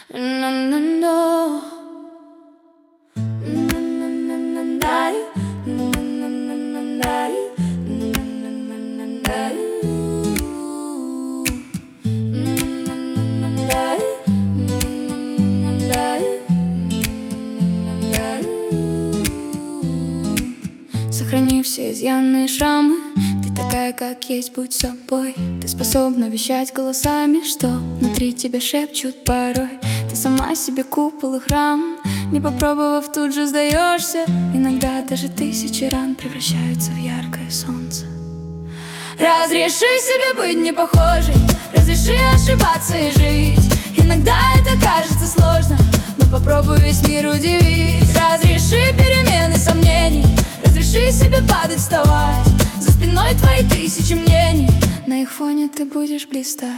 Сохрани все изъяны и шрамы. Ты такая, как есть, будь собой. Ты способна вещать голосами, что внутри тебя шепчут порой. Ты сама себе купол и храм. Не попробовав, тут же сдаешься. Иногда даже тысячи ран превращаются в яркое солнце. Разреши себе быть не похожей, разреши ошибаться и жить. Иногда это кажется сложно, но попробуй весь мир удивить. Разреши перемены сомнений, разреши себе падать, вставать. За спиной твои тысячи мнений, на их фоне ты будешь блистать.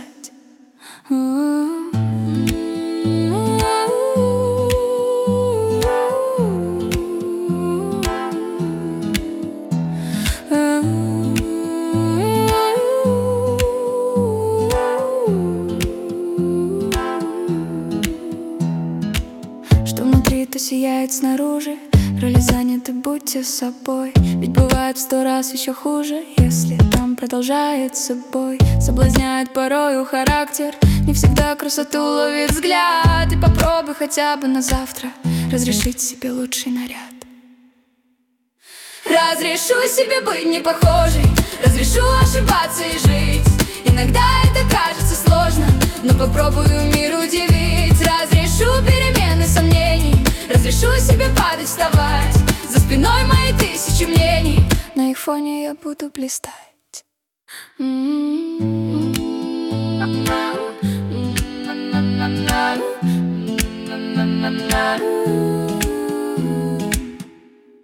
Что внутри, то сияет снаружи. Роли заняты, будьте собой. Ведь бывает в 100 раз еще хуже, если там продолжается бой. Соблазняет порою характер, не всегда красоту ловит взгляд. И попробуй хотя бы на завтра разрешить себе лучший наряд. Разрешу себе быть не похожей, разрешу ошибаться и жить. Иногда это кажется сложно, но попробую мир удивить. Разрешу перемены сомнений, разрешу себе падать, вставать. За спиной мои тысячи мнений, на их фоне я буду блистать.